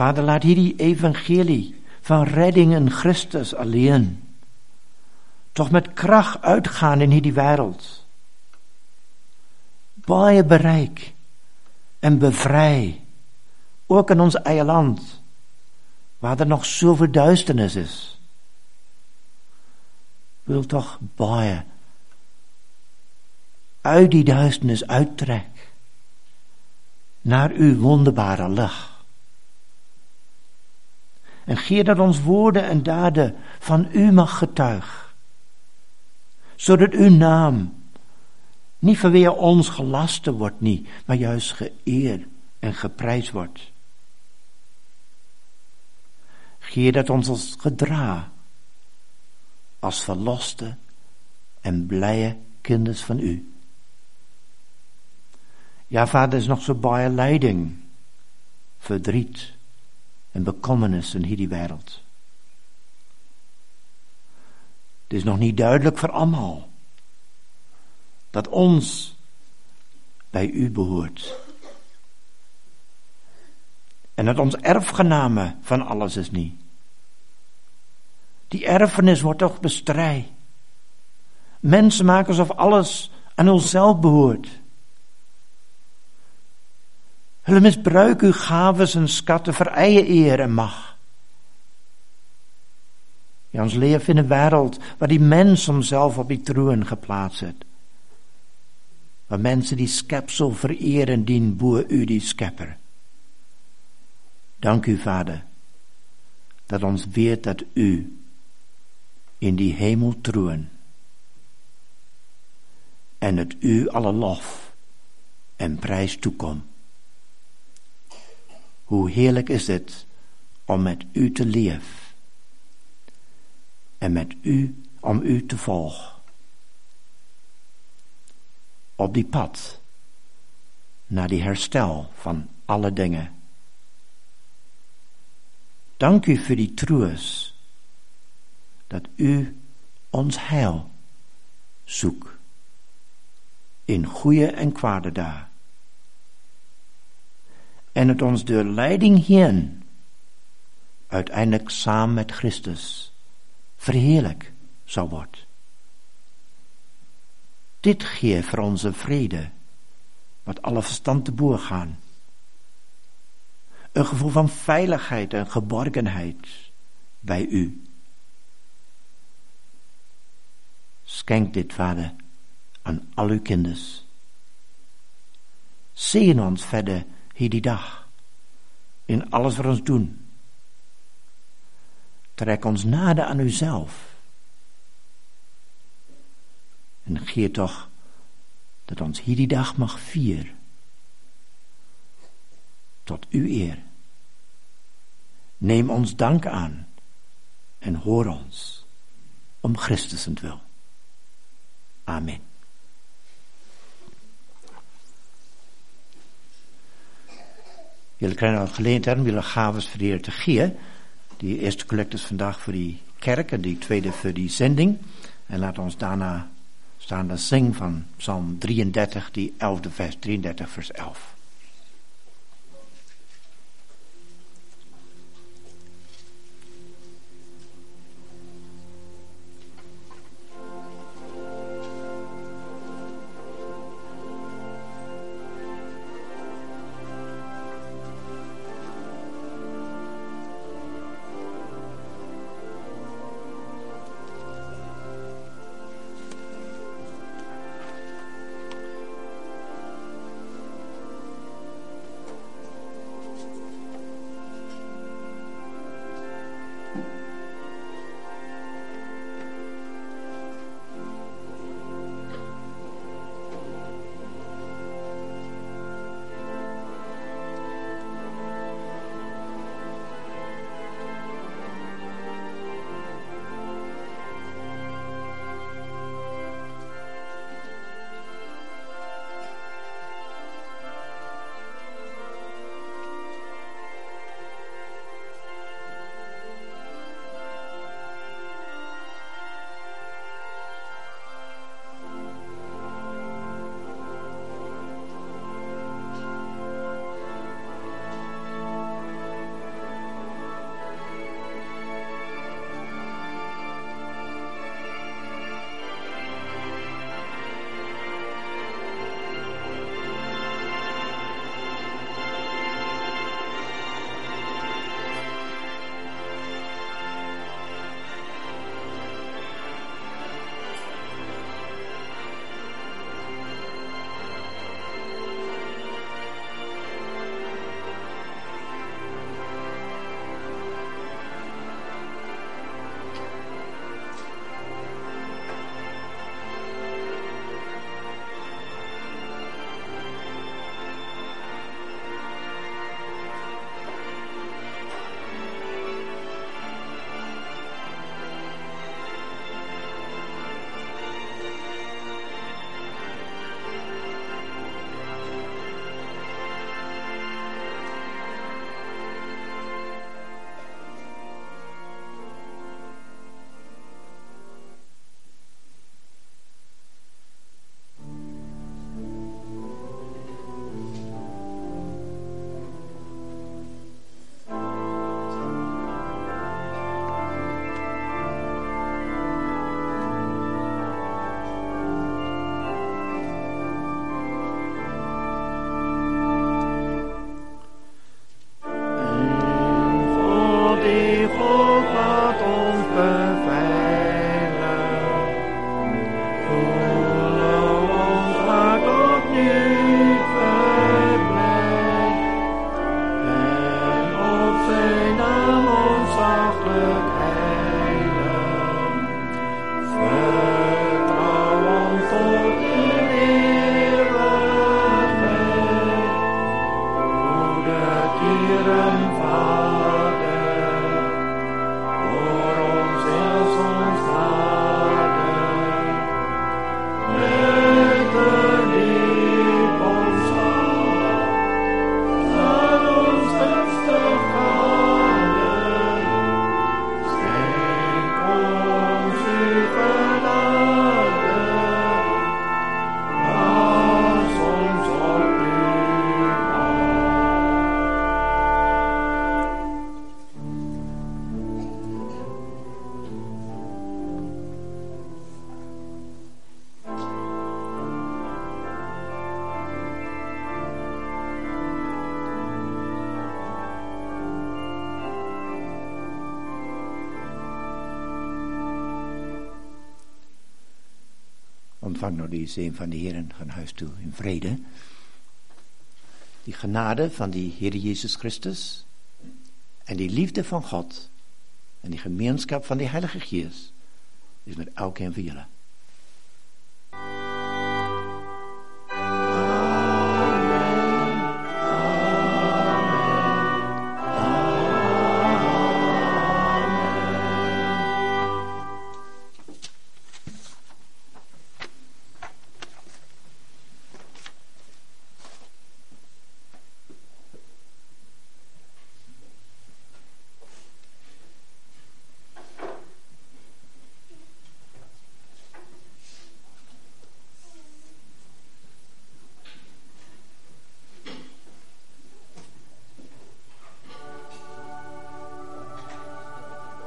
Vader, laat hierdie evangelie van redding in Christus alleen toch met krag uitgaan in hierdie wêreld. Baie bereik en bevry, ook in ons eie land, waar er nog soveel duisternis is. Wil toch baie uit die duisternis uittrek naar uw wonderbare lig. En gee dat ons woorden en daden van u mag getuig, zodat uw naam nie vanweer ons gelaste word nie, maar juist geëer en geprys word. Gee dat ons gedra as verloste en blye kinders van u. Ja, Vader, is nog so baie lyding, verdriet en bekommernis in hierdie wêreld. Het is nog nie duidelik vir almal dat ons by u behoort. En dat ons erfgename van alles is nie. Die erfenis word toch bestry. Mense maak asof alles aan onsself behoort. Hulle misbruik uw gawes en skatte vir eie eer en mag. Ja, ons leef in 'n wêreld waar die mens homself op die troon geplaas het. Waar mense die skepsel vereer en dien bo u die skepper. Dank u, Vader, dat ons weet dat u in die hemel troon en dat u alle lof en prys toekom. Hoe heerlijk is het om met u te leef en met u, om u te volgen. Op die pad naar die herstel van alle dingen. Dank u voor die troos dat u ons heil zoekt in goeie en kwade dae. En het ons door leiding heen uiteindelijk saam met Christus verheerlijk zal worden. Dit gee vir ons 'n vrede wat alle verstand te boven gaan. 'n gevoel van veiligheid en geborgenheid bij u. Schenk dit, Vader, aan al uw kinders. Zegen ons verder hierdie dag in alles wat ons doen. Trek ons nader aan uzelf. En gee toch dat ons hierdie dag mag vier. Tot uw eer. Neem ons dank aan en hoor ons om Christus wil. Amen. Jullie krijgen nou gelegenheid om jullie gaves voor de Heer te geven. Die eerste collecte is vandaag voor die kerk en die tweede voor die zending. En laat ons daarna staande zingen van Psalm 33, die 11e vers, 33 vers 11. ontvang nou die zegen van de Heer en gaan huis toe in vrede. Die genade van die Heer Jezus Christus en die liefde van God en die gemeenschap van die Heilige Geest is met elkeen van jullie.